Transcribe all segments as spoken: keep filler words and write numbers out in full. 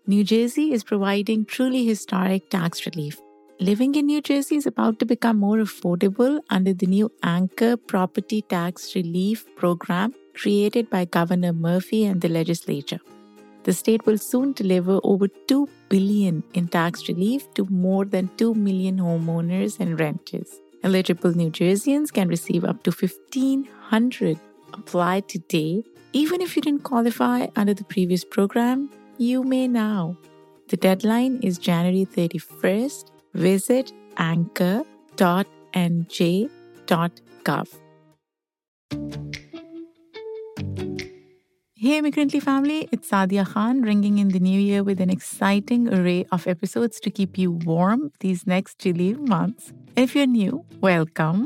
New Jersey is providing truly historic tax relief. Living in New Jersey is about to become more affordable under the new Anchor Property Tax Relief Program created by Governor Murphy and the legislature. The state will soon deliver over two billion dollars in tax relief to more than two million homeowners and renters. Eligible New Jerseyans can receive up to fifteen hundred dollars. Apply today. Even if you didn't qualify under the previous program, you may now. The deadline is January thirty-first. Visit anchor dot n j dot gov. Hey Immigrantly family, it's Sadia Khan ringing in the new year with an exciting array of episodes to keep you warm these next chilly months. If you're new, welcome.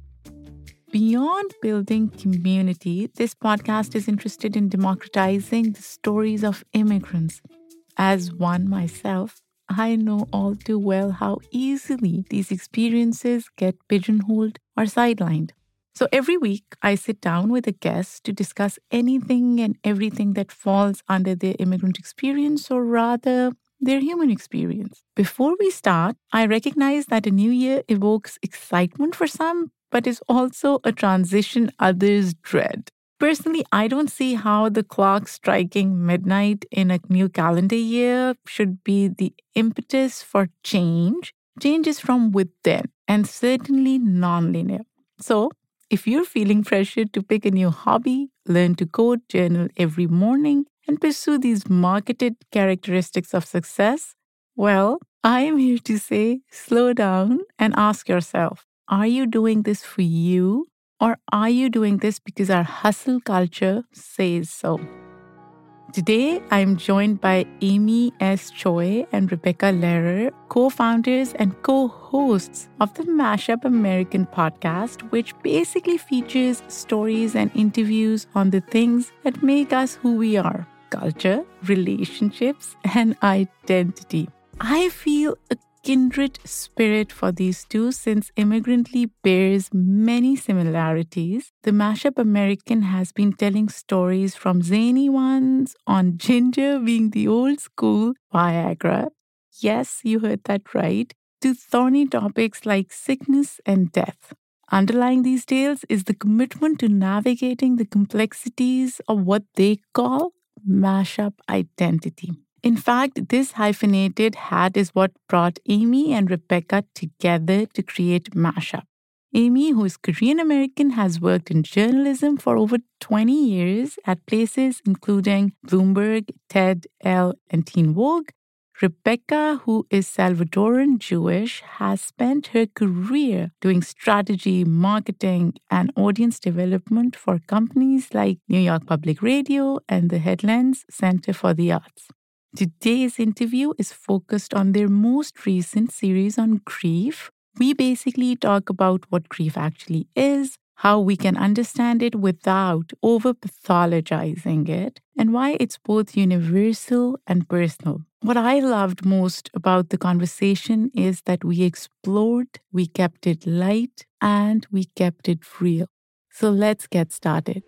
Beyond building community, this podcast is interested in democratizing the stories of immigrants. As one myself, I know all too well how easily these experiences get pigeonholed or sidelined. So every week, I sit down with a guest to discuss anything and everything that falls under their immigrant experience, or rather, their human experience. Before we start, I recognize that a new year evokes excitement for some, but is also a transition others dread. Personally, I don't see how the clock striking midnight in a new calendar year should be the impetus for change. Change is from within and certainly non-linear. So, if you're feeling pressured to pick a new hobby, learn to code, journal every morning, and pursue these marketed characteristics of success, well, I am here to say slow down and ask yourself, are you doing this for you? Or are you doing this because our hustle culture says so? Today, I'm joined by Amy S. Choi and Rebecca Lehrer, co-founders and co-hosts of the Mashup American podcast, which basically features stories and interviews on the things that make us who we are: culture, relationships, and identity. I feel a kindred spirit for these two since Immigrantly bears many similarities. The Mashup American has been telling stories from zany ones on ginger being the old school Viagra. Yes, you heard that right. To thorny topics like sickness and death. Underlying these tales is the commitment to navigating the complexities of what they call mashup identity. In fact, this hyphenated hat is what brought Amy and Rebecca together to create Mashup. Amy, who is Korean American, has worked in journalism for over twenty years at places including Bloomberg, TED, Elle, and Teen Vogue. Rebecca, who is Salvadoran Jewish, has spent her career doing strategy, marketing, and audience development for companies like New York Public Radio and the Headlands Center for the Arts. Today's interview is focused on their most recent series on grief. We basically talk about what grief actually is, how we can understand it without over-pathologizing it, and why it's both universal and personal. What I loved most about the conversation is that we explored, we kept it light, and we kept it real. So let's get started.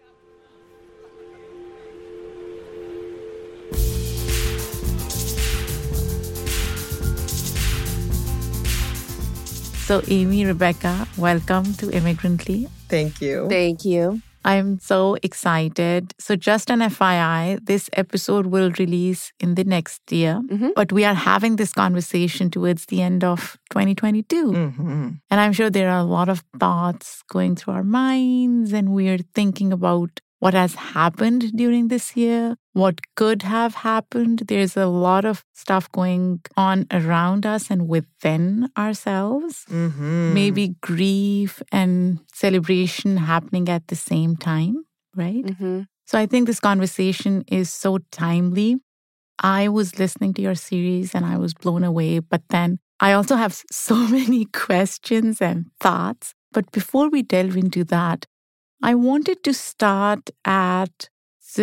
So Amy, Rebecca, welcome to Immigrantly. Thank you. Thank you. I'm so excited. So just an F Y I, this episode will release in the next year, mm-hmm. but we are having this conversation towards the end of twenty twenty-two. Mm-hmm. And I'm sure there are a lot of thoughts going through our minds, and we're thinking about what has happened during this year, what could have happened. There's a lot of stuff going on around us and within ourselves. Mm-hmm. Maybe grief and celebration happening at the same time, right? Mm-hmm. So I think this conversation is so timely. I was listening to your series and I was blown away, but then I also have so many questions and thoughts. But before we delve into that, I wanted to start at the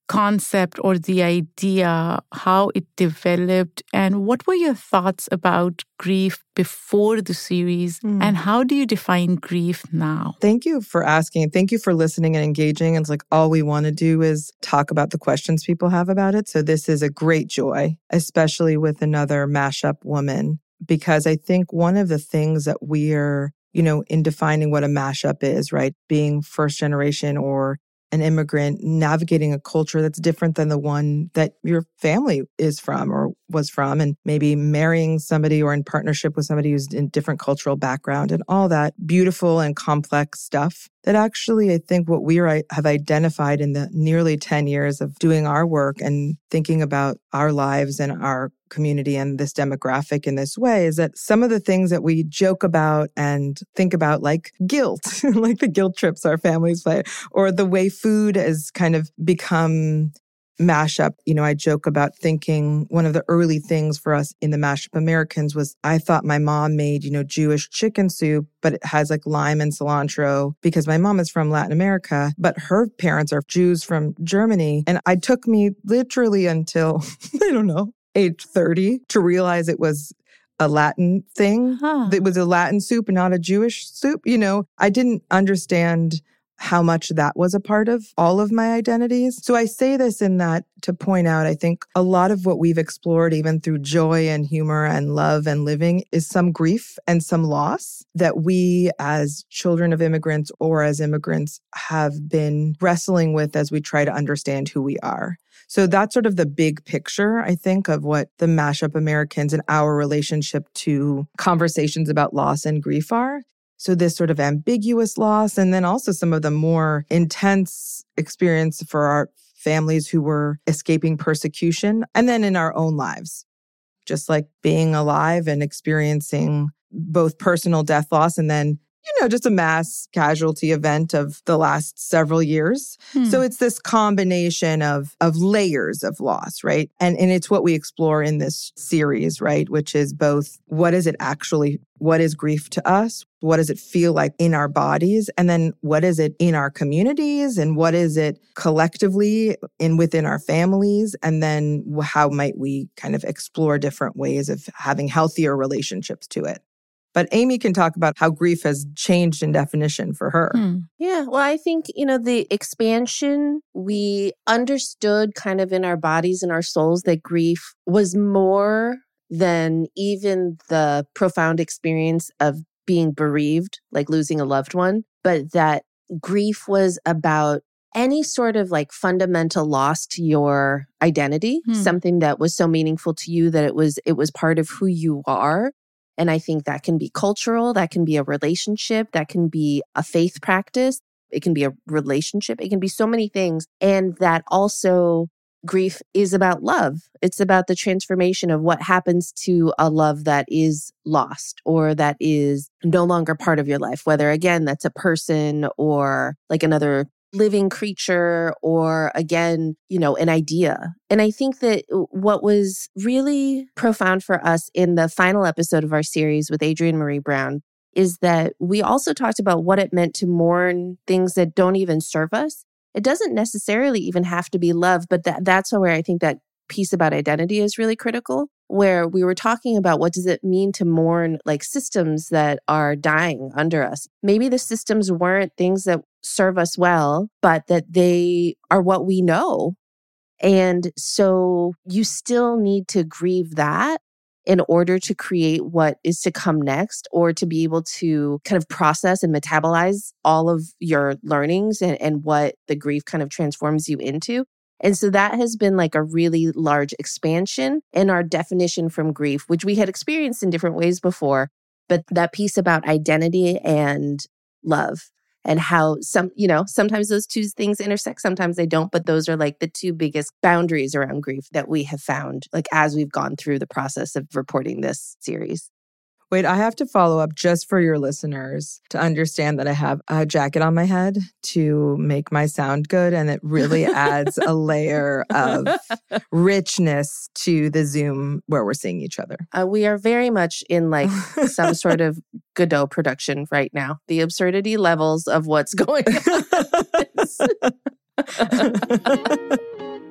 concept or the idea, how it developed, and what were your thoughts about grief before the series, mm. and how do you define grief now? Thank you for asking. Thank you for listening and engaging. It's like all we want to do is talk about the questions people have about it. So this is a great joy, especially with another mashup woman, because I think one of the things that we're, you know, in defining what a mashup is, right? Being first generation or an immigrant, navigating a culture that's different than the one that your family is from or was from, and maybe marrying somebody or in partnership with somebody who's in different cultural background and all that beautiful and complex stuff. That actually, I think what we are, have identified in the nearly ten years of doing our work and thinking about our lives and our community and this demographic in this way is that some of the things that we joke about and think about, like guilt, like the guilt trips our families play, or the way food has kind of become mashup. You know, I joke about thinking one of the early things for us in the Mashup Americans was I thought my mom made, you know, Jewish chicken soup, but it has like lime and cilantro because my mom is from Latin America, but her parents are Jews from Germany. And it took me literally until, I don't know, age thirty to realize it was a Latin thing. Huh. It was a Latin soup and not a Jewish soup. You know, I didn't understand how much that was a part of all of my identities. So I say this in that to point out, I think a lot of what we've explored, even through joy and humor and love and living, is some grief and some loss that we as children of immigrants or as immigrants have been wrestling with as we try to understand who we are. So that's sort of the big picture, I think, of what the Mashup Americans and our relationship to conversations about loss and grief are. So this sort of ambiguous loss, and then also some of the more intense experience for our families who were escaping persecution, and then in our own lives, just like being alive and experiencing both personal death loss and then, you know, just a mass casualty event of the last several years. Hmm. So it's this combination of of layers of loss, right? And and it's what we explore in this series, right? Which is both what is it actually, what is grief to us? What does it feel like in our bodies? And then what is it in our communities? And what is it collectively in within our families? And then how might we kind of explore different ways of having healthier relationships to it? But Amy can talk about how grief has changed in definition for her. Hmm. Yeah, well, I think, you know, the expansion, we understood kind of in our bodies and our souls that grief was more than even the profound experience of being bereaved, like losing a loved one, but that grief was about any sort of like fundamental loss to your identity, hmm. something that was so meaningful to you that it was it was part of who you are. And I think that can be cultural, that can be a relationship, that can be a faith practice, it can be a relationship, it can be so many things. And that also grief is about love. It's about the transformation of what happens to a love that is lost or that is no longer part of your life, whether again, that's a person or like another living creature or again, you know, an idea. And I think that what was really profound for us in the final episode of our series with Adrienne Maree Brown is that we also talked about what it meant to mourn things that don't even serve us. It doesn't necessarily even have to be love, but that, that's where I think that piece about identity is really critical, where we were talking about what does it mean to mourn like systems that are dying under us. Maybe the systems weren't things that serve us well, but that they are what we know. And so you still need to grieve that in order to create what is to come next, or to be able to kind of process and metabolize all of your learnings and, and what the grief kind of transforms you into. And so that has been like a really large expansion in our definition from grief, which we had experienced in different ways before. But that piece about identity and love and how some, you know, sometimes those two things intersect, sometimes they don't. But those are like the two biggest boundaries around grief that we have found, like as we've gone through the process of reporting this series. Wait, I have to follow up just for your listeners to understand that I have a jacket on my head to make my sound good. And it really adds a layer of richness to the Zoom where we're seeing each other. Uh, we are very much in like some sort of Godot production right now. The absurdity levels of what's going on.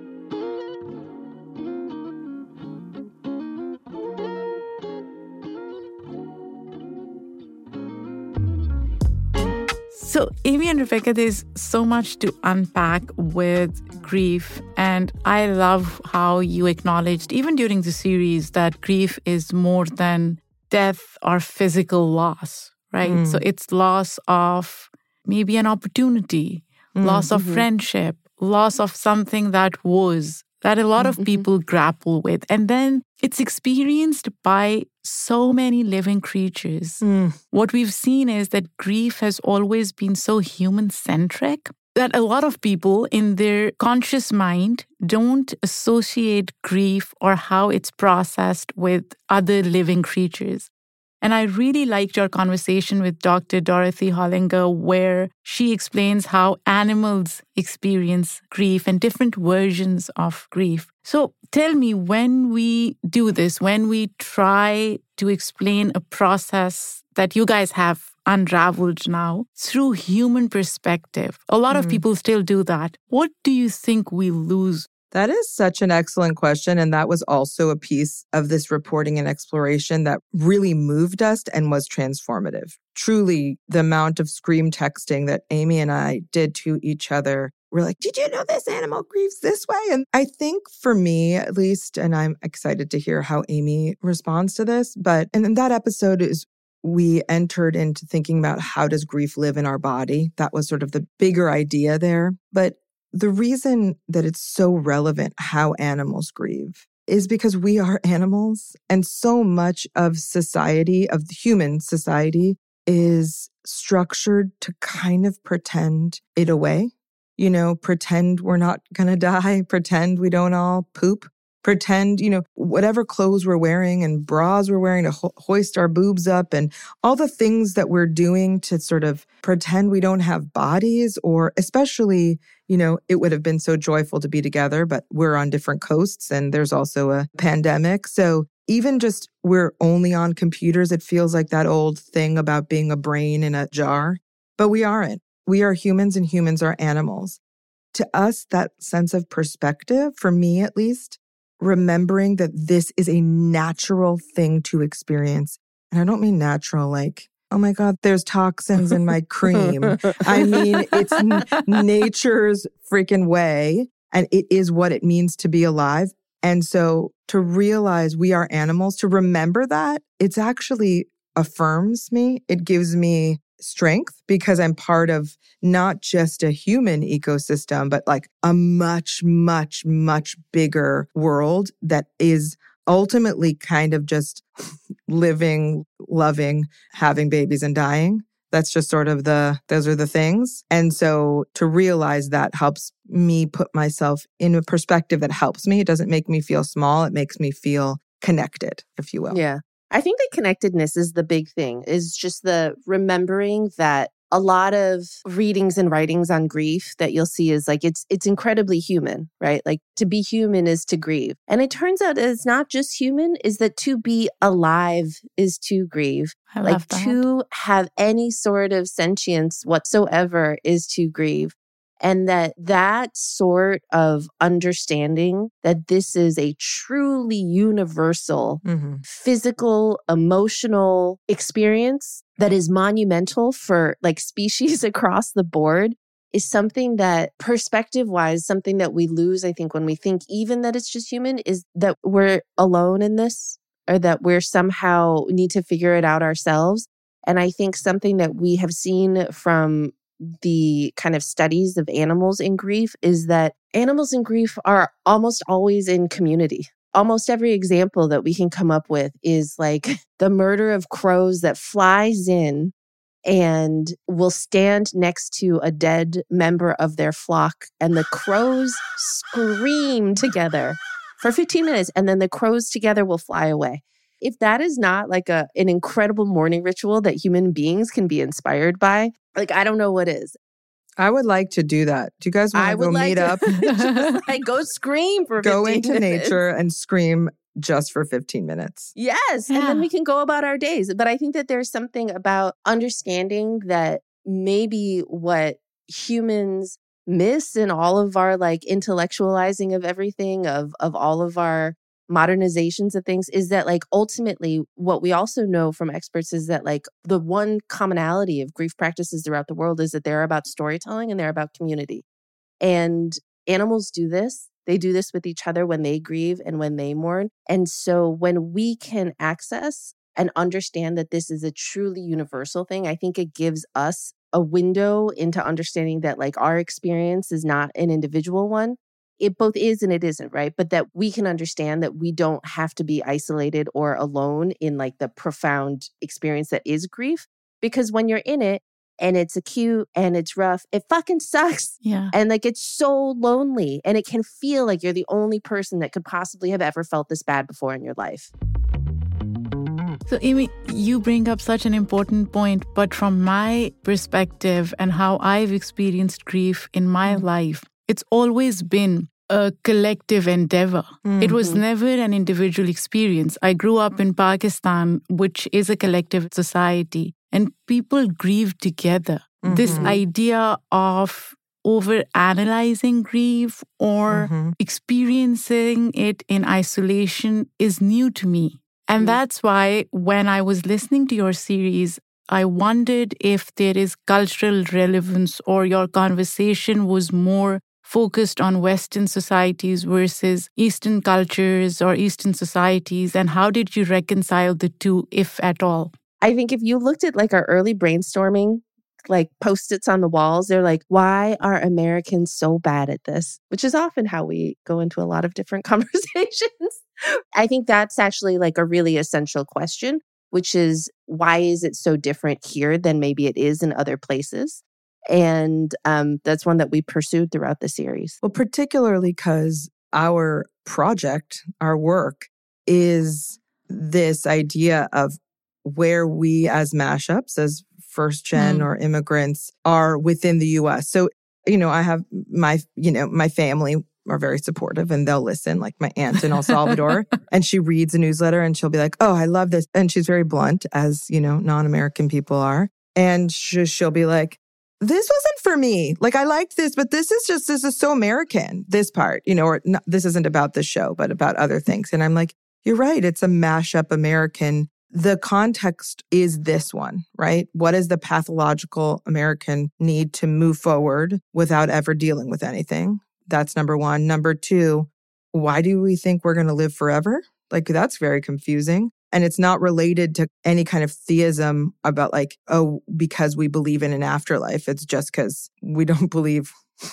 So, Amy and Rebecca, there's so much to unpack with grief. And I love how you acknowledged, even during the series, that grief is more than death or physical loss, right? Mm. So it's loss of maybe an opportunity, mm. loss of mm-hmm. friendship, loss of something that was, that a lot mm-hmm. of people grapple with. And then it's experienced by so many living creatures. Mm. What we've seen is that grief has always been so human-centric that a lot of people in their conscious mind don't associate grief or how it's processed with other living creatures. And I really liked your conversation with Doctor Dorothy Hollinger, where she explains how animals experience grief and different versions of grief. So tell me, when we do this, when we try to explain a process that you guys have unraveled now through human perspective, a lot mm. of people still do that. What do you think we lose? That is such an excellent question. And that was also a piece of this reporting and exploration that really moved us and was transformative. Truly, the amount of scream texting that Amy and I did to each other. We're like, did you know this animal grieves this way? And I think for me, at least, and I'm excited to hear how Amy responds to this, but and in that episode is we entered into thinking about how does grief live in our body? That was sort of the bigger idea there. But the reason that it's so relevant how animals grieve is because we are animals, and so much of society, of human society, is structured to kind of pretend it away. You know, pretend we're not going to die, pretend we don't all poop, pretend, you know, whatever clothes we're wearing and bras we're wearing to ho- hoist our boobs up, and all the things that we're doing to sort of pretend we don't have bodies, or especially, you know, it would have been so joyful to be together, but we're on different coasts and there's also a pandemic. So even just we're only on computers, it feels like that old thing about being a brain in a jar, but we aren't. We are humans, and humans are animals. To us, that sense of perspective, for me at least, remembering that this is a natural thing to experience. And I don't mean natural like, oh my God, there's toxins in my cream. I mean, it's n- nature's freaking way, and it is what it means to be alive. And so to realize we are animals, to remember that, it's actually affirms me. It gives me strength because I'm part of not just a human ecosystem, but like a much, much, much bigger world that is ultimately kind of just living, loving, having babies and dying. That's just sort of the, those are the things. And so to realize that helps me put myself in a perspective that helps me. It doesn't make me feel small. It makes me feel connected, if you will. Yeah. I think the connectedness is the big thing, is just the remembering that a lot of readings and writings on grief that you'll see is like, it's it's incredibly human, right? Like to be human is to grieve. And it turns out it's not just human, is that to be alive is to grieve. I like love that. To have any sort of sentience whatsoever is to grieve. And that that sort of understanding that this is a truly universal mm-hmm. physical, emotional experience that is monumental for like species across the board is something that perspective-wise, something that we lose, I think, when we think even that it's just human, is that we're alone in this, or that we're somehow need to figure it out ourselves. And I think something that we have seen from the kind of studies of animals in grief is that animals in grief are almost always in community. Almost every example that we can come up with is like the murder of crows that flies in and will stand next to a dead member of their flock, and the crows scream together for fifteen minutes, and then the crows together will fly away. If that is not like a an incredible mourning ritual that human beings can be inspired by, like, I don't know what is. I would like to do that. Do you guys want to go like meet to, up? Just like go scream for go fifteen into minutes. nature and scream just for fifteen minutes. Yes. Yeah. And then we can go about our days. But I think that there's something about understanding that maybe what humans miss in all of our like intellectualizing of everything, of of all of our modernizations of things is that like ultimately what we also know from experts is that like the one commonality of grief practices throughout the world is that they're about storytelling and they're about community. And animals do this. They do this with each other when they grieve and when they mourn. And so when we can access and understand that this is a truly universal thing, I think it gives us a window into understanding that like our experience is not an individual one. It both is and it isn't, right? But that we can understand that we don't have to be isolated or alone in like the profound experience that is grief. Because when you're in it and it's acute and it's rough, it fucking sucks. Yeah. And like it's so lonely and it can feel like you're the only person that could possibly have ever felt this bad before in your life. So, Amy, you bring up such an important point, but from my perspective and how I've experienced grief in my life, it's always been a collective endeavor. Mm-hmm. It was never an individual experience. I grew up in Pakistan, which is a collective society, and people grieve together. Mm-hmm. This idea of over-analyzing grief or mm-hmm. experiencing it in isolation is new to me. And mm-hmm. that's why when I was listening to your series, I wondered if there is cultural relevance or your conversation was more focused on Western societies versus Eastern cultures or Eastern societies, and how did you reconcile the two, if at all? I think if you looked at like our early brainstorming, like Post-its on the walls, they're like, why are Americans so bad at this? Which is often how we go into a lot of different conversations. I think that's actually like a really essential question, which is why is it so different here than maybe it is in other places? And um, that's one that we pursued throughout the series. Well, particularly because our project, our work, is this idea of where we as mashups, as first gen mm. or immigrants, are within the U S. So, you know, I have my, you know, my family are very supportive and they'll listen, like my aunt in El Salvador. And she reads a newsletter and she'll be like, oh, I love this. And she's very blunt, as, you know, non-American people are. And sh- she'll be like, this wasn't for me. Like, I liked this, but this is just, this is so American, this part, you know, or not, this isn't about the show, but about other things. And I'm like, you're right. It's a mashup American. The context is this one, right? What is the pathological American need to move forward without ever dealing with anything? That's number one. Number two, why do we think we're going to live forever? Like, that's very confusing. And it's not related to any kind of theism about like, oh, because we believe in an afterlife. It's just because we don't believe,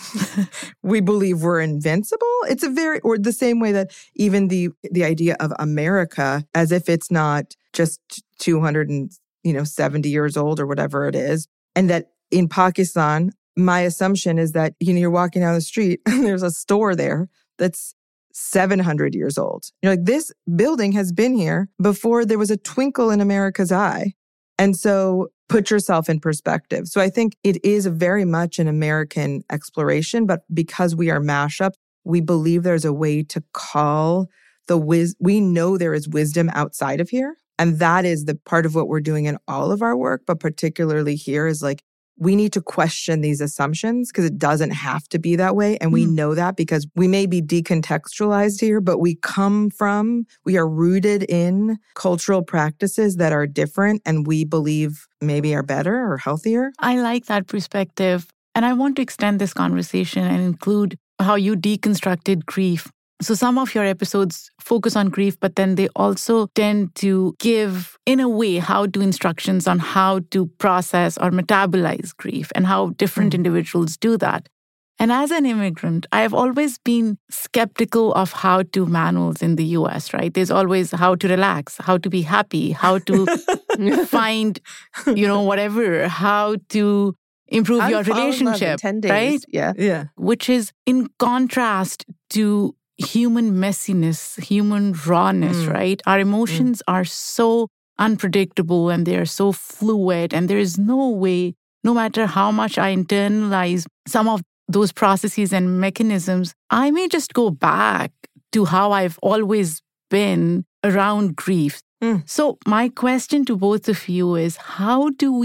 we believe we're invincible. It's a very, or the same way that even the the idea of America, as if it's not just two hundred seventy years old or whatever it is. And that in Pakistan, my assumption is that, you know, you're walking down the street and there's a store there that's seven hundred years old. You're like, this building has been here before there was a twinkle in America's eye. And so put yourself in perspective. So I think it is very much an American exploration, but because we are mashup, we believe there's a way to call the wis- we know there is wisdom outside of here. And that is the part of what we're doing in all of our work, but particularly here is like, we need to question these assumptions because it doesn't have to be that way. And we mm. know that because we may be decontextualized here, but we come from, we are rooted in cultural practices that are different and we believe maybe are better or healthier. I like that perspective. And I want to extend this conversation and include how you deconstructed grief. So some of your episodes focus on grief, but then they also tend to give, in a way, how-to instructions on how to process or metabolize grief and how different mm-hmm. individuals do that. And as an immigrant, I've always been skeptical of how-to manuals in the U S, right? There's always how to relax, how to be happy, how to find, you know, whatever, how to improve your relationship, ten days. Right? Yeah. Yeah. Which is in contrast to human messiness, human rawness, mm. right? Our emotions mm. are so unpredictable and they are so fluid, and there is no way, no matter how much I internalize some of those processes and mechanisms, I may just go back to how I've always been around grief. Mm. So my question to both of you is, how do we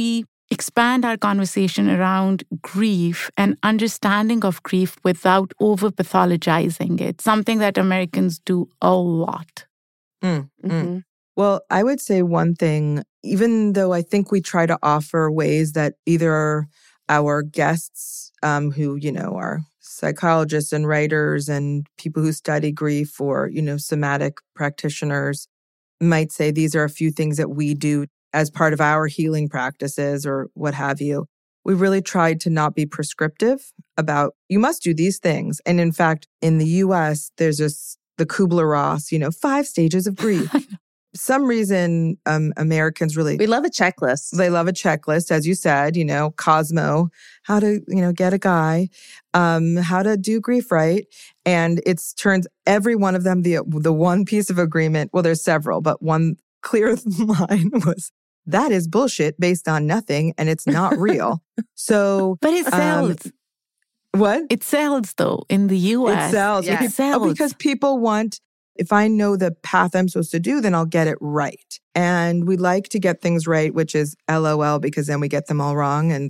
expand our conversation around grief and understanding of grief without over pathologizing it, something that Americans do a lot. Mm, mm. Mm-hmm. Well, I would say one thing, even though I think we try to offer ways that either our guests, um, who, you know, are psychologists and writers and people who study grief, or, you know, somatic practitioners, might say these are a few things that we do as part of our healing practices or what have you. We really tried to not be prescriptive about, you must do these things. And in fact, in the U S, there's this, the Kubler-Ross, you know, five stages of grief. Some reason um, Americans really... We love a checklist. They love a checklist, as you said, you know, Cosmo, how to, you know, get a guy, um, how to do grief right. And it's turns every one of them, the the one piece of agreement, well, there's several, but one clear line was, that is bullshit based on nothing and it's not real. So... But it sells. Um, what? It sells, though, in the U S. It sells. Yeah. It sells. Oh, because people want... If I know the path I'm supposed to do, then I'll get it right. And we like to get things right, which is LOL, because then we get them all wrong. And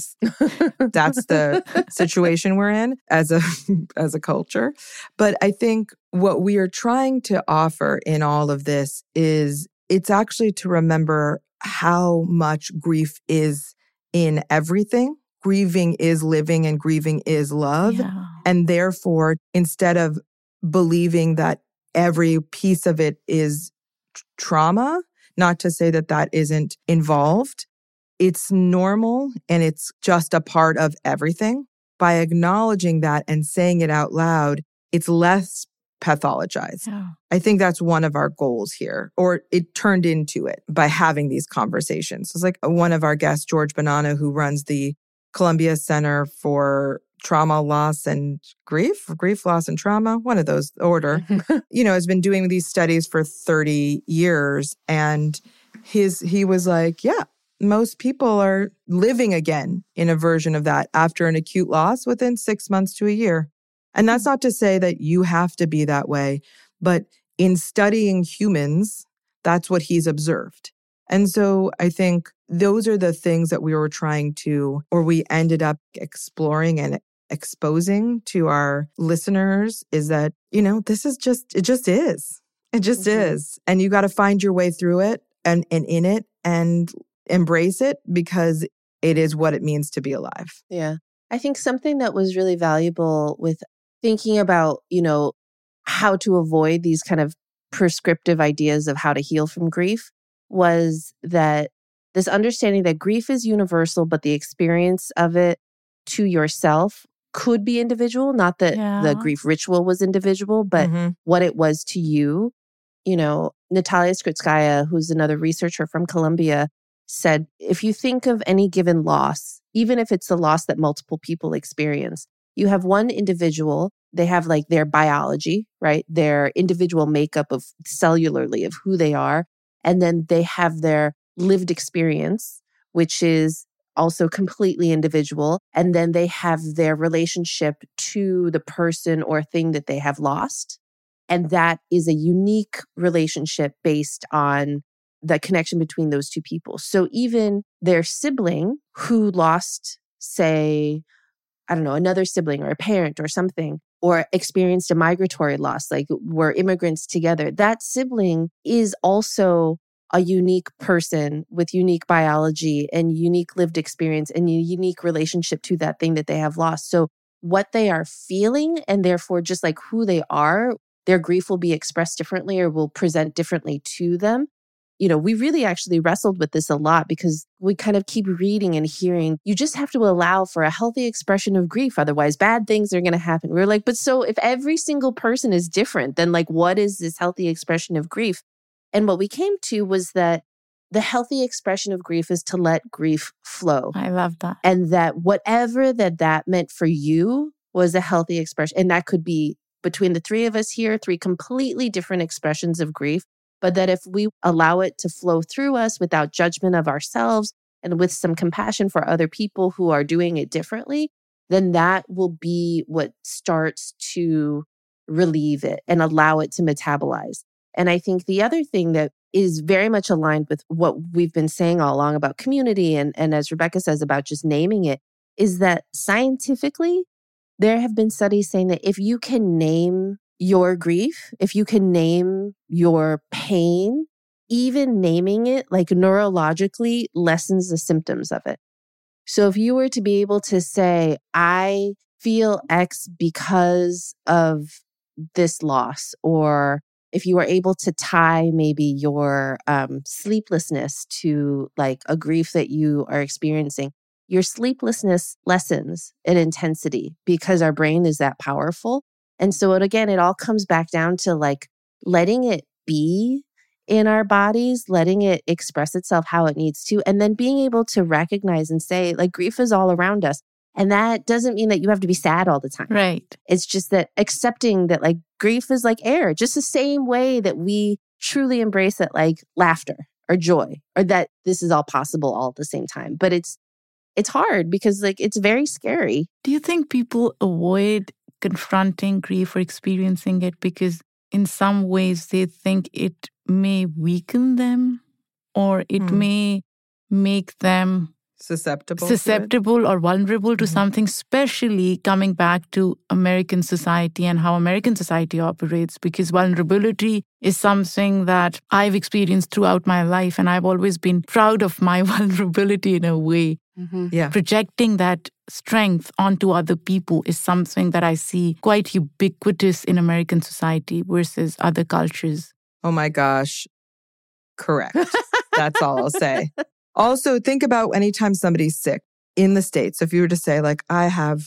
that's the situation we're in as a as a culture. But I think what we are trying to offer in all of this is it's actually to remember how much grief is in everything. Grieving is living and grieving is love. Yeah. And therefore, instead of believing that every piece of it is t- trauma, not to say that that isn't involved. It's normal and it's just a part of everything. By acknowledging that and saying it out loud, it's less pathologized. Yeah. I think that's one of our goals here, or it turned into it by having these conversations. It's like one of our guests, George Bonanno, who runs the Columbia Center for Trauma, Loss, and Grief, Grief, Loss, and Trauma, one of those order, you know, has been doing these studies for thirty years. And his he was like, yeah, most people are living again in a version of that after an acute loss within six months to a year. And that's not to say that you have to be that way, but in studying humans, that's what he's observed. And so I think those are the things that we were trying to, or we ended up exploring and exposing to our listeners, is that, you know, this is just, it just is. It just mm-hmm. is. And you got to find your way through it and, and in it and embrace it, because it is what it means to be alive. Yeah. I think something that was really valuable with thinking about, you know, how to avoid these kind of prescriptive ideas of how to heal from grief was that this understanding that grief is universal, but the experience of it to yourself could be individual. Not that Yeah. the grief ritual was individual, but Mm-hmm. what it was to you. You know, Natalia Skritskaya, who's another researcher from Columbia, said, if you think of any given loss, even if it's a loss that multiple people experience, you have one individual, they have like their biology, right? Their individual makeup of cellularly of who they are. And then they have their lived experience, which is also completely individual. And then they have their relationship to the person or thing that they have lost. And that is a unique relationship based on the connection between those two people. So even their sibling who lost, say, I don't know, another sibling or a parent or something, or experienced a migratory loss, like were immigrants together, that sibling is also a unique person with unique biology and unique lived experience and a unique relationship to that thing that they have lost. So what they are feeling, and therefore just like who they are, their grief will be expressed differently or will present differently to them. You know, we really actually wrestled with this a lot because we kind of keep reading and hearing, you just have to allow for a healthy expression of grief. Otherwise, bad things are going to happen. We're like, but so if every single person is different, then like, what is this healthy expression of grief? And what we came to was that the healthy expression of grief is to let grief flow. I love that. And that whatever that that meant for you was a healthy expression. And that could be between the three of us here, three completely different expressions of grief. But that if we allow it to flow through us without judgment of ourselves and with some compassion for other people who are doing it differently, then that will be what starts to relieve it and allow it to metabolize. And I think the other thing that is very much aligned with what we've been saying all along about community. And, and as Rebecca says about just naming it, is that scientifically, there have been studies saying that if you can name your grief, if you can name your pain, even naming it like neurologically lessens the symptoms of it. So if you were to be able to say, I feel X because of this loss, or if you are able to tie maybe your um, sleeplessness to like a grief that you are experiencing, your sleeplessness lessens in intensity because our brain is that powerful. And so it, again, it all comes back down to like letting it be in our bodies, letting it express itself how it needs to, and then being able to recognize and say, like, grief is all around us. And that doesn't mean that you have to be sad all the time. Right. It's just that accepting that like grief is like air, just the same way that we truly embrace it, like laughter or joy, or that this is all possible all at the same time. But it's it's hard because like it's very scary. Do you think people avoid confronting grief or experiencing it because in some ways they think it may weaken them, or it Hmm. may make them Susceptible. to it? susceptible or vulnerable to Mhm. something, especially coming back to American society and how American society operates, because vulnerability is something that I've experienced throughout my life, and I've always been proud of my vulnerability in a way. Yeah. Projecting that strength onto other people is something that I see quite ubiquitous in American society versus other cultures. Oh my gosh. Correct. That's all I'll say. Also, think about anytime somebody's sick in the States. If you were to say, like, I have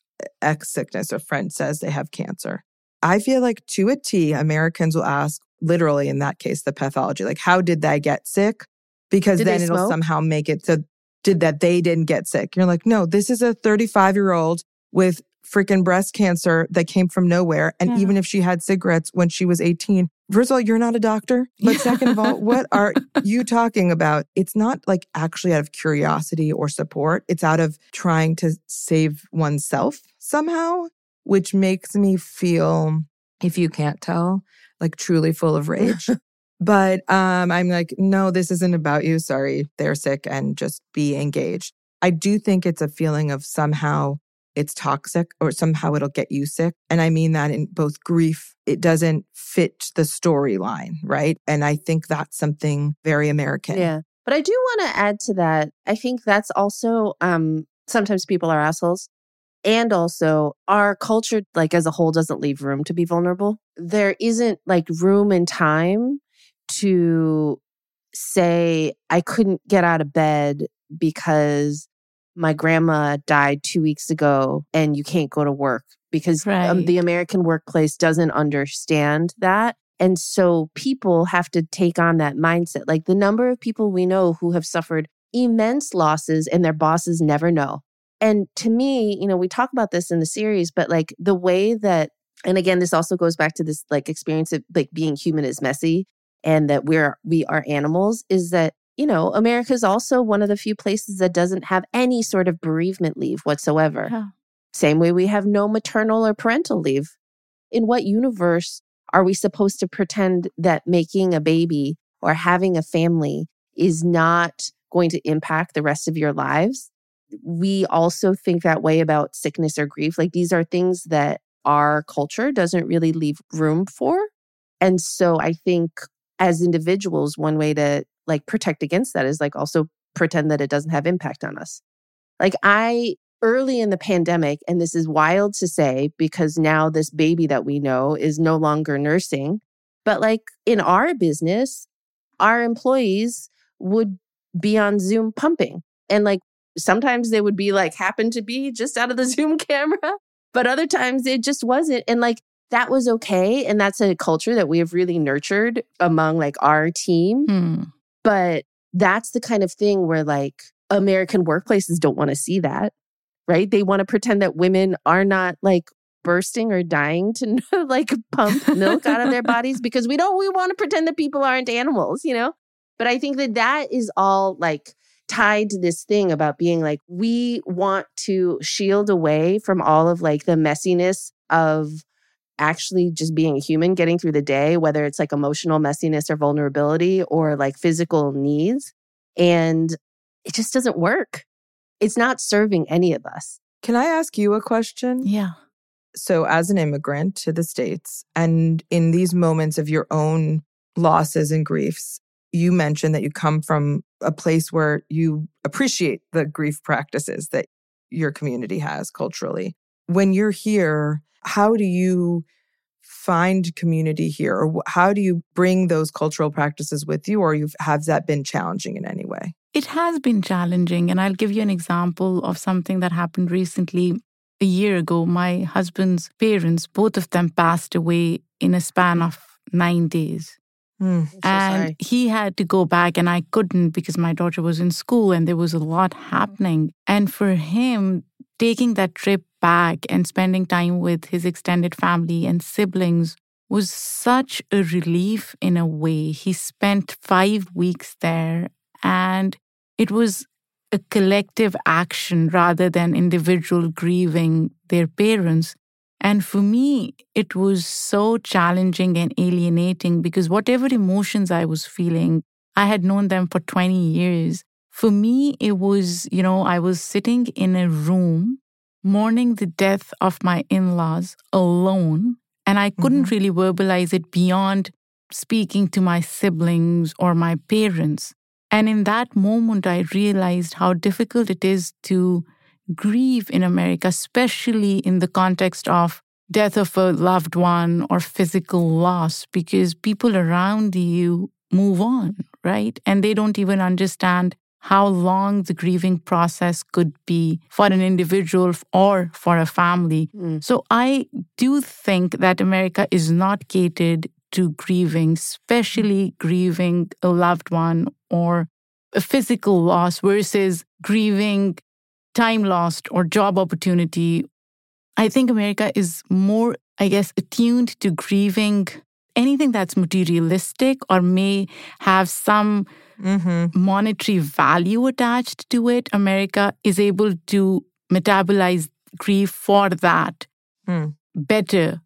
X sickness, a friend says they have cancer. I feel like to a T, Americans will ask, literally in that case, the pathology, like, how did they get sick? Because Did then they it'll smoke? somehow make it so did that they didn't get sick. You're like, no, this is a thirty-five-year-old with freaking breast cancer that came from nowhere. And Yeah. even if she had cigarettes when she was eighteen, first of all, you're not a doctor. But second of all, what are you talking about? It's not like actually out of curiosity or support. It's out of trying to save oneself somehow, which makes me feel, if you can't tell, like truly full of rage. But um, I'm like, no, this isn't about you. Sorry, they're sick, and just be engaged. I do think it's a feeling of somehow it's toxic or somehow it'll get you sick. And I mean that in both grief, it doesn't fit the storyline, right? And I think that's something very American. Yeah. But I do want to add to that. I think that's also um, sometimes people are assholes. And also our culture, like as a whole, doesn't leave room to be vulnerable. There isn't like room and time to say, I couldn't get out of bed because my grandma died two weeks ago and you can't go to work, because um, Right. the American workplace doesn't understand that. And so people have to take on that mindset. Like the number of people we know who have suffered immense losses and their bosses never know. And to me, you know, we talk about this in the series, but like the way that, and again, this also goes back to this like experience of like being human is messy and that we're, we are animals, is that, you know, America is also one of the few places that doesn't have any sort of bereavement leave whatsoever. Yeah. Same way we have no maternal or parental leave. In what universe are we supposed to pretend that making a baby or having a family is not going to impact the rest of your lives? We also think that way about sickness or grief. Like these are things that our culture doesn't really leave room for. And so I think as individuals, one way to like protect against that is like also pretend that it doesn't have impact on us. Like I, early in the pandemic, and this is wild to say because now this baby that we know is no longer nursing, but like in our business, our employees would be on Zoom pumping. And like sometimes they would be like, happen to be just out of the Zoom camera, but other times it just wasn't. And like that was okay. And that's a culture that we have really nurtured among like our team. Hmm. But that's the kind of thing where like American workplaces don't want to see that, right? They want to pretend that women are not like bursting or dying to like pump milk out of their bodies because we don't, we want to pretend that people aren't animals, you know? But I think that that is all like tied to this thing about being like, we want to shield away from all of like the messiness of actually just being a human, getting through the day, whether it's like emotional messiness or vulnerability or like physical needs. And it just doesn't work. It's not serving any of us. Can I ask you a question? Yeah. So as an immigrant to the States, and in these moments of your own losses and griefs, you mentioned that you come from a place where you appreciate the grief practices that your community has culturally. When you're here, how do you find community here? Or how do you bring those cultural practices with you? Or you've, has that been challenging in any way? It has been challenging. And I'll give you an example of something that happened recently. A year ago, my husband's parents, both of them passed away in a span of nine days. Mm. So and sorry. he had to go back and I couldn't because my daughter was in school and there was a lot happening. And for him, taking that trip back and spending time with his extended family and siblings was such a relief in a way. He spent five weeks there and it was a collective action rather than individual grieving their parents. And for me, it was so challenging and alienating because whatever emotions I was feeling, I had known them for twenty years. For me, it was, you know, I was sitting in a room mourning the death of my in-laws alone, and I couldn't Mm-hmm. really verbalize it beyond speaking to my siblings or my parents. And in that moment, I realized how difficult it is to grieve in America, especially in the context of death of a loved one or physical loss, because people around you move on, right? And they don't even understand how long the grieving process could be for an individual or for a family. Mm. So I do think that America is not catered to grieving, especially grieving a loved one or a physical loss versus grieving time lost or job opportunity. I think America is more, I guess, attuned to grieving anything that's materialistic or may have some Mm-hmm. monetary value attached to it. America is able to metabolize grief for that Mm. better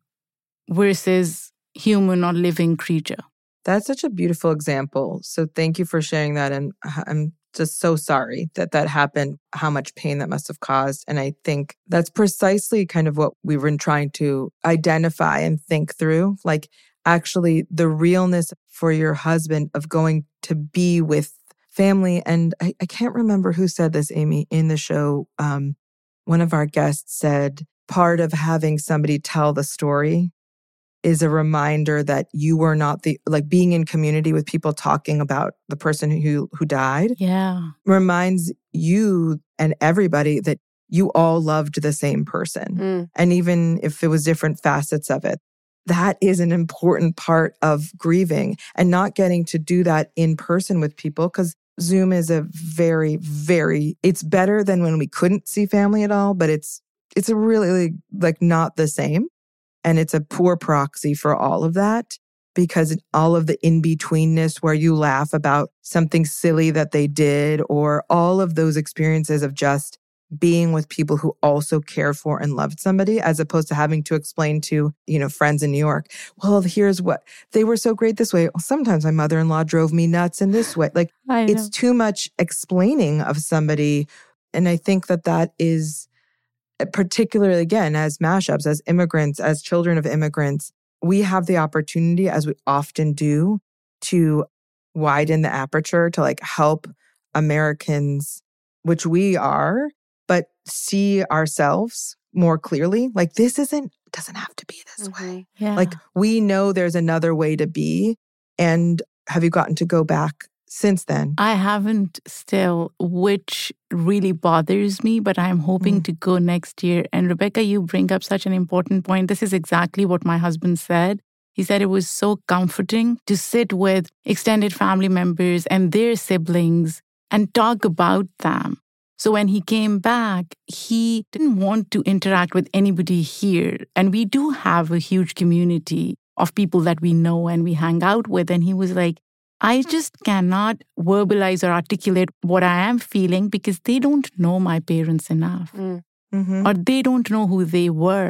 versus human or living creature. That's such a beautiful example. So thank you for sharing that. And I'm just so sorry that that happened, how much pain that must have caused. And I think that's precisely kind of what we've been trying to identify and think through. Like, actually, the realness for your husband of going to be with family. And I, I can't remember who said this, Amy, in the show. Um, one of our guests said, part of having somebody tell the story is a reminder that you were not the, like being in community with people talking about the person who who died Yeah. reminds you and everybody that you all loved the same person. Mm. And even if it was different facets of it, that is an important part of grieving and not getting to do that in person with people, because Zoom is a very, very, it's better than when we couldn't see family at all, but it's it's a really like not the same. And it's a poor proxy for all of that, because all of the in-betweenness where you laugh about something silly that they did, or all of those experiences of just being with people who also cared for and loved somebody, as opposed to having to explain to, you know, friends in New York, well, here's what, they were so great this way. Well, sometimes my mother-in-law drove me nuts in this way. Like, I know. it's too much explaining of somebody. And I think that that is, particularly, again, as mashups, as immigrants, as children of immigrants, we have the opportunity, as we often do, to widen the aperture to like help Americans, which we are, but see ourselves more clearly. Like, this isn't, doesn't have to be this Mhm. way. Yeah. Like, we know there's another way to be. And have you gotten to go back since then? I haven't still, which really bothers me, but I'm hoping Mm. to go next year. And Rebecca, you bring up such an important point. This is exactly what my husband said. He said it was so comforting to sit with extended family members and their siblings and talk about them. So when he came back, he didn't want to interact with anybody here. And we do have a huge community of people that we know and we hang out with. And he was like, I just cannot verbalize or articulate what I am feeling because they don't know my parents enough, Mm. Mm-hmm. or they don't know who they were.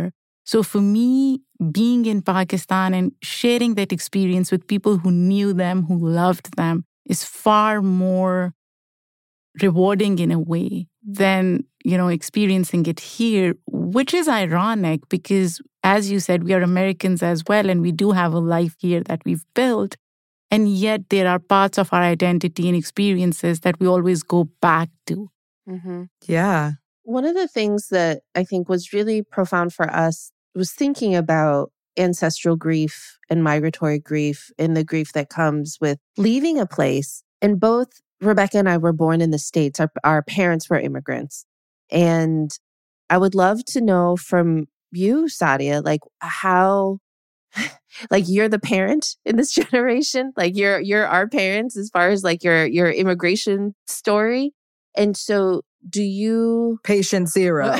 So for me, being in Pakistan and sharing that experience with people who knew them, who loved them, is far more rewarding in a way than, you know, experiencing it here, which is ironic because, as you said, we are Americans as well, and we do have a life here that we've built. And yet there are parts of our identity and experiences that we always go back to. Mm-hmm. Yeah. One of the things that I think was really profound for us was thinking about ancestral grief and migratory grief and the grief that comes with leaving a place. And both Rebecca and I were born in the States. Our, our parents were immigrants. And I would love to know from you, Sadia, like how, like you're the parent in this generation, like you're you're our parents as far as like your your immigration story. And so do you... Patient zero.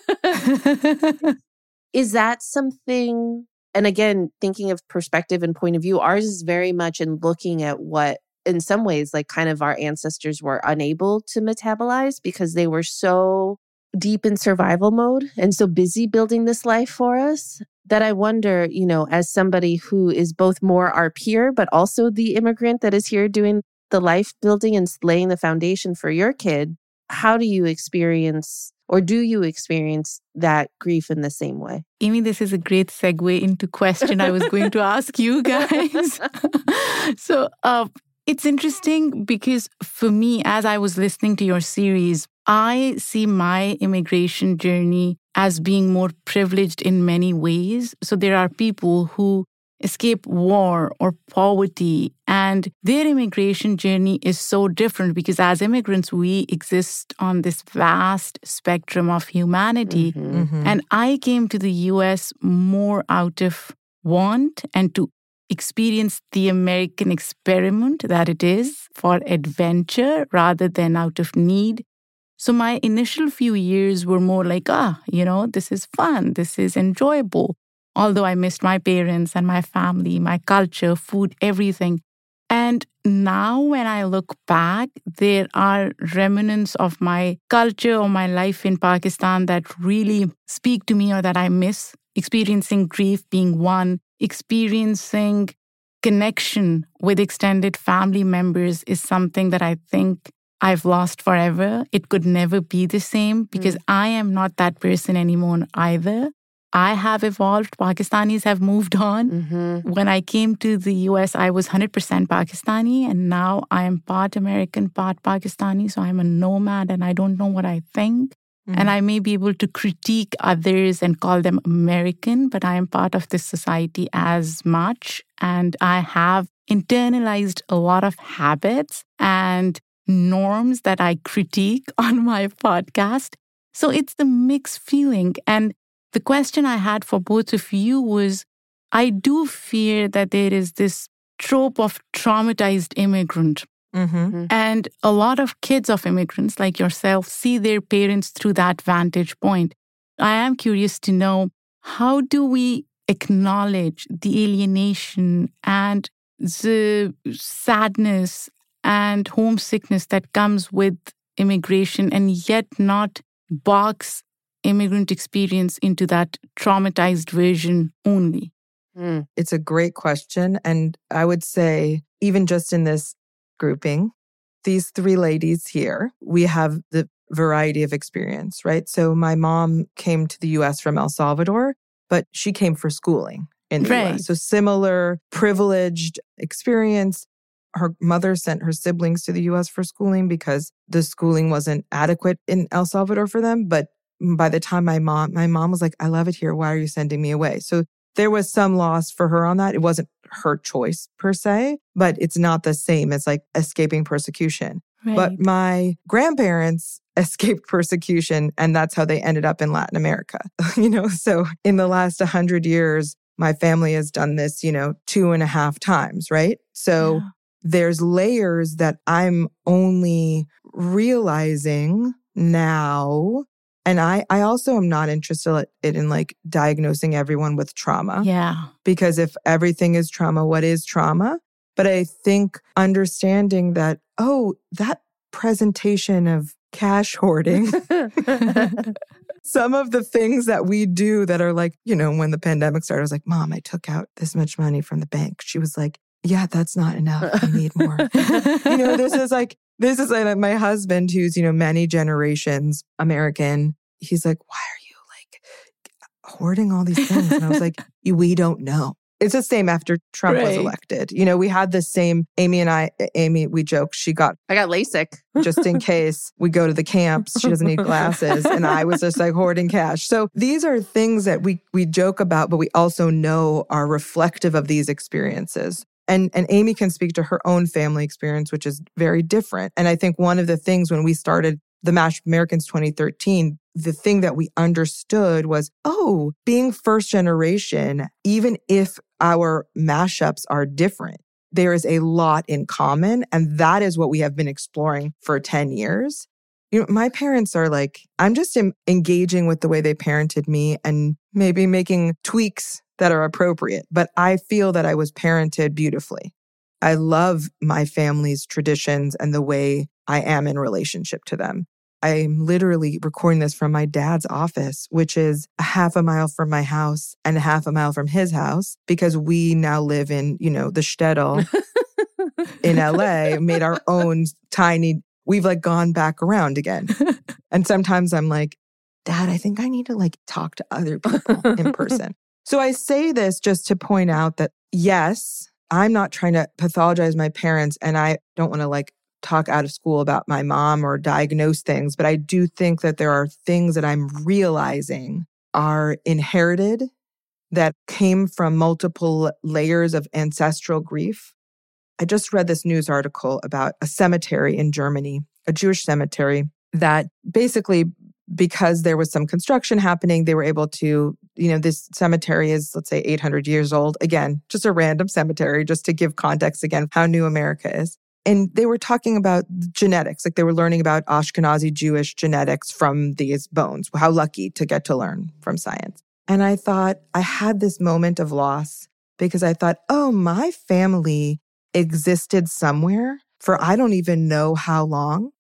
Is that something, and again, thinking of perspective and point of view, ours is very much in looking at what, in some ways, like kind of our ancestors were unable to metabolize because they were so deep in survival mode and so busy building this life for us that I wonder, you know, as somebody who is both more our peer, but also the immigrant that is here doing the life building and laying the foundation for your kid, how do you experience, or do you experience that grief in the same way? Amy, this is a great segue into question I was going to ask you guys. so uh, it's interesting because for me, as I was listening to your series, I see my immigration journey as being more privileged in many ways. So there are people who escape war or poverty, and their immigration journey is so different because as immigrants, we exist on this vast spectrum of humanity. Mm-hmm. Mm-hmm. And I came to the U S more out of want and to experience the American experiment that it is for adventure rather than out of need. So my initial few years were more like, ah, you know, this is fun, this is enjoyable. Although I missed my parents and my family, my culture, food, everything. And now when I look back, there are remnants of my culture or my life in Pakistan that really speak to me or that I miss. Experiencing grief being one, experiencing connection with extended family members is something that I think I've lost forever. It could never be the same because mm. I am not that person anymore either. I have evolved. Pakistanis have moved on. Mm-hmm. When I came to the U S, I was one hundred percent Pakistani, and now I am part American, part Pakistani. So I'm a nomad and I don't know what I think. Mm-hmm. And I may be able to critique others and call them American, but I am part of this society as much. And I have internalized a lot of habits and norms that I critique on my podcast. So it's the mixed feeling. And the question I had for both of you was, I do fear that there is this trope of traumatized immigrant. Mm-hmm. And a lot of kids of immigrants like yourself see their parents through that vantage point. I am curious to know, how do we acknowledge the alienation and the sadness and homesickness that comes with immigration and yet not box immigrant experience into that traumatized version only? Mm. It's a great question. And I would say, even just in this grouping, these three ladies here, we have the variety of experience, right? So my mom came to the U S from El Salvador, but she came for schooling in the right. U S. So similar privileged experience. Her mother sent her siblings to the U S for schooling because the schooling wasn't adequate in El Salvador for them. But by the time my mom, my mom was like, I love it here. Why are you sending me away? So there was some loss for her on that. It wasn't her choice per se, but it's not the same as like escaping persecution. Right. But my grandparents escaped persecution, and that's how they ended up in Latin America. You know, so in the last one hundred years, my family has done this, you know, two and a half times, right? So yeah. There's layers that I'm only realizing now. And I, I also am not interested in like diagnosing everyone with trauma. Yeah. Because if everything is trauma, what is trauma? But I think understanding that, oh, that presentation of cash hoarding. Some of the things that we do that are like, you know, when the pandemic started, I was like, Mom, I took out this much money from the bank. She was like, yeah, that's not enough. I need more. You know, this is like, this is like my husband who's, you know, many generations American. He's like, why are you like hoarding all these things? And I was like, we don't know. It's the same after Trump right. was elected. You know, we had the same, Amy and I, Amy, we joke, she got... I got LASIK. Just in case we go to the camps, she doesn't need glasses. And I was just like hoarding cash. So these are things that we we joke about, but we also know are reflective of these experiences. And, and Amy can speak to her own family experience, which is very different. And I think one of the things when we started the Mashup Americans twenty thirteen, the thing that we understood was, oh, being first generation, even if our mashups are different, there is a lot in common. And that is what we have been exploring for ten years. You know, my parents are like, I'm just em- engaging with the way they parented me and maybe making tweaks that are appropriate. But I feel that I was parented beautifully. I love my family's traditions and the way I am in relationship to them. I'm literally recording this from my dad's office, which is a half a mile from my house and a half a mile from his house, because we now live in, you know, the shtetl in L A, made our own tiny, we've like gone back around again. And sometimes I'm like, Dad, I think I need to like talk to other people in person. So I say this just to point out that, yes, I'm not trying to pathologize my parents, and I don't want to like talk out of school about my mom or diagnose things, but I do think that there are things that I'm realizing are inherited that came from multiple layers of ancestral grief. I just read this news article about a cemetery in Germany, a Jewish cemetery, that basically, because there was some construction happening, they were able to, you know, this cemetery is, let's say, eight hundred years old. Again, just a random cemetery, just to give context again, how new America is. And they were talking about genetics, like they were learning about Ashkenazi Jewish genetics from these bones. How lucky to get to learn from science. And I thought, I had this moment of loss because I thought, oh, my family existed somewhere for I don't even know how long.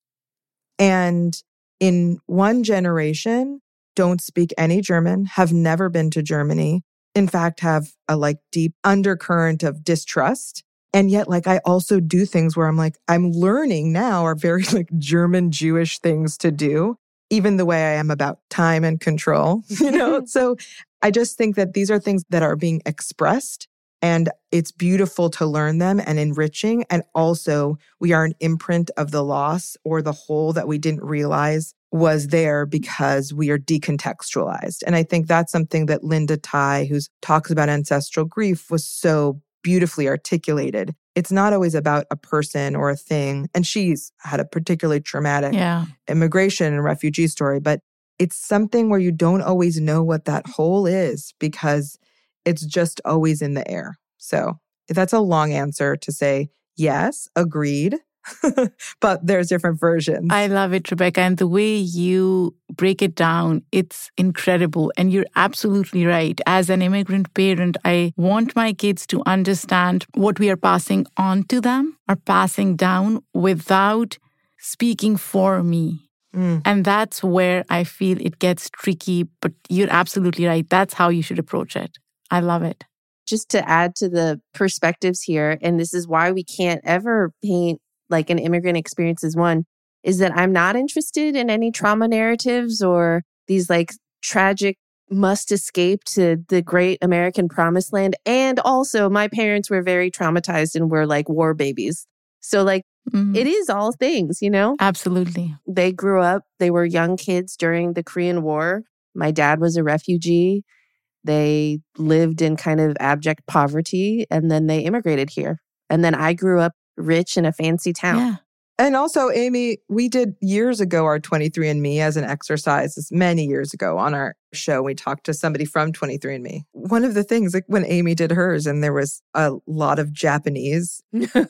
And in one generation, don't speak any German, have never been to Germany, in fact, have a like deep undercurrent of distrust. And yet, like, I also do things where I'm like, I'm learning now are very like German Jewish things to do, even the way I am about time and control, you know? So I just think that these are things that are being expressed, and it's beautiful to learn them and enriching. And also, we are an imprint of the loss or the hole that we didn't realize was there because we are decontextualized. And I think that's something that Linda Tai, who talks about ancestral grief, was so beautifully articulated. It's not always about a person or a thing. And she's had a particularly traumatic yeah. immigration and refugee story, but it's something where you don't always know what that hole is because it's just always in the air. So that's a long answer to say, yes, agreed. But there's different versions. I love it, Rebecca. And the way you break it down, it's incredible. And you're absolutely right. As an immigrant parent, I want my kids to understand what we are passing on to them or passing down without speaking for me. Mm. And that's where I feel it gets tricky. But you're absolutely right. That's how you should approach it. I love it. Just to add to the perspectives here, and this is why we can't ever paint like an immigrant experience as one, is that I'm not interested in any trauma narratives or these like tragic must escape to the great American promised land. And also my parents were very traumatized and were like war babies. So like mm-hmm. it is all things, you know? Absolutely. They grew up, they were young kids during the Korean War. My dad was a refugee. They lived in kind of abject poverty and then they immigrated here. And then I grew up rich in a fancy town. Yeah. And also, Amy, we did years ago our twenty-three and me as an exercise, this many years ago on our show. We talked to somebody from twenty-three and me. One of the things, like when Amy did hers, and there was a lot of Japanese,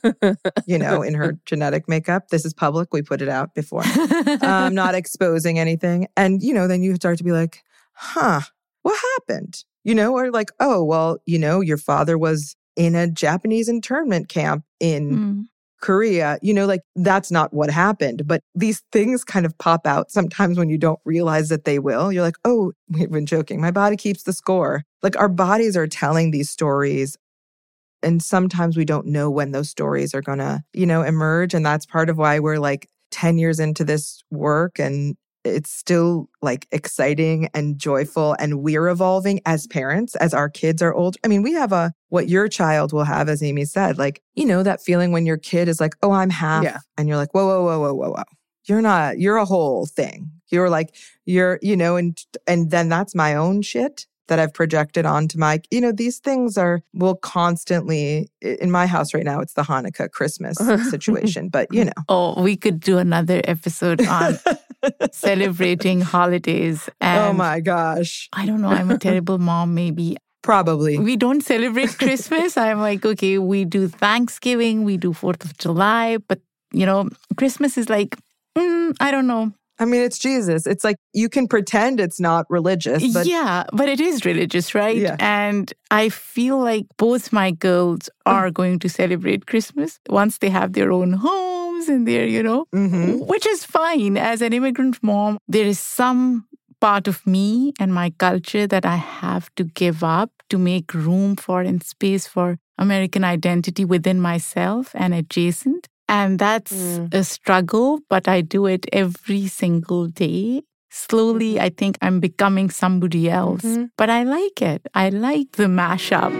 you know, in her genetic makeup. This is public. We put it out before. um, not exposing anything. And, you know, then you start to be like, huh, what happened? You know, or like, oh, well, you know, your father was in a Japanese internment camp in, mm. Korea, you know, like that's not what happened. But these things kind of pop out sometimes when you don't realize that they will. You're like, oh, we've been joking. My body keeps the score. Like our bodies are telling these stories. And sometimes we don't know when those stories are going to, you know, emerge. And that's part of why we're like ten years into this work and it's still like exciting and joyful, and we're evolving as parents, as our kids are old. I mean, we have a, what your child will have, as Amy said, like, you know, that feeling when your kid is like, oh, I'm half. Yeah. And you're like, whoa, whoa, whoa, whoa, whoa, whoa. You're not, you're a whole thing. You're like, you're, you know, and, and then that's my own shit that I've projected onto my, you know, these things are, will constantly, in my house right now, it's the Hanukkah Christmas situation, but you know. Oh, we could do another episode on celebrating holidays. And oh my gosh. I don't know, I'm a terrible mom, maybe. Probably. We don't celebrate Christmas. I'm like, okay, we do Thanksgiving, we do fourth of July, but, you know, Christmas is like, mm, I don't know. I mean, it's Jesus. It's like you can pretend it's not religious. But yeah, but it is religious, right? Yeah. And I feel like both my girls are going to celebrate Christmas once they have their own homes and their, you know, mm-hmm. which is fine. As an immigrant mom, there is some part of me and my culture that I have to give up to make room for and space for American identity within myself and adjacent. And that's mm. a struggle, but I do it every single day. Slowly, mm-hmm. I think I'm becoming somebody else. Mm-hmm. But I like it. I like the mashup.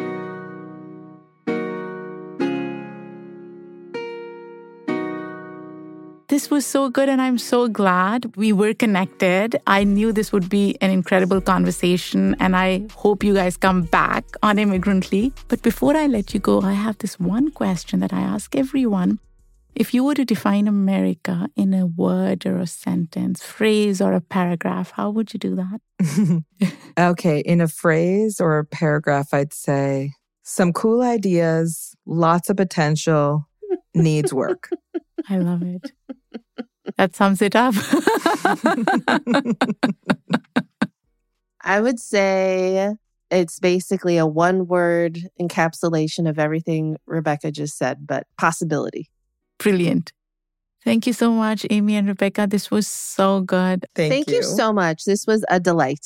This was so good, and I'm so glad we were connected. I knew this would be an incredible conversation, and I hope you guys come back on Immigrantly. But before I let you go, I have this one question that I ask everyone. If you were to define America in a word or a sentence, phrase or a paragraph, how would you do that? Okay, in a phrase or a paragraph, I'd say some cool ideas, lots of potential, needs work. I love it. That sums it up. I would say it's basically a one-word encapsulation of everything Rebecca just said, but possibility. Brilliant. Thank you so much, Amy and Rebecca. This was so good. Thank, Thank you. you so much. This was a delight.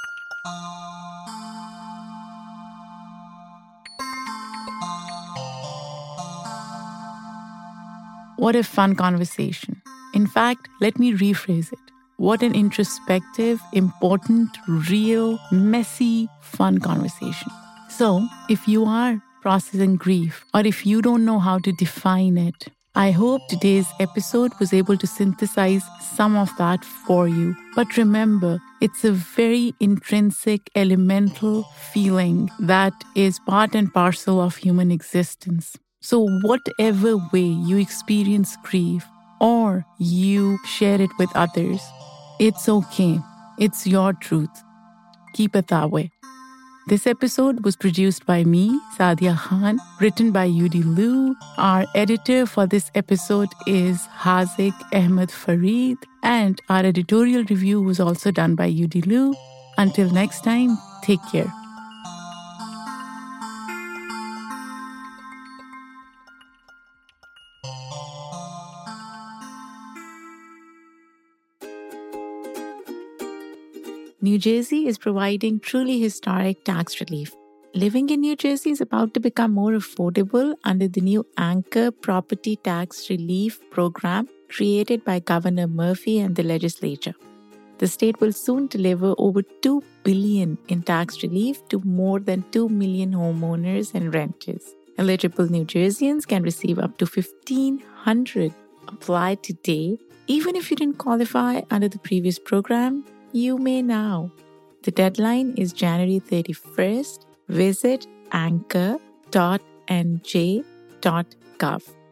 What a fun conversation. In fact, let me rephrase it. What an introspective, important, real, messy, fun conversation. So, if you are processing grief, or if you don't know how to define it, I hope today's episode was able to synthesize some of that for you. But remember, it's a very intrinsic, elemental feeling that is part and parcel of human existence. So whatever way you experience grief or you share it with others, it's okay. It's your truth. Keep it that way. This episode was produced by me, Sadia Khan, written by Yudi Liu. Our editor for this episode is Hazik Ahmed Farid, and our editorial review was also done by Yudi Liu. Until next time, take care. New Jersey is providing truly historic tax relief. Living in New Jersey is about to become more affordable under the new Anchor Property Tax Relief Program created by Governor Murphy and the legislature. The state will soon deliver over two billion dollars in tax relief to more than two million homeowners and renters. Eligible New Jerseyans can receive up to fifteen hundred dollars. Apply today. Even if you didn't qualify under the previous program, you may now. The deadline is January thirty-first. Visit anchor dot n j dot gov.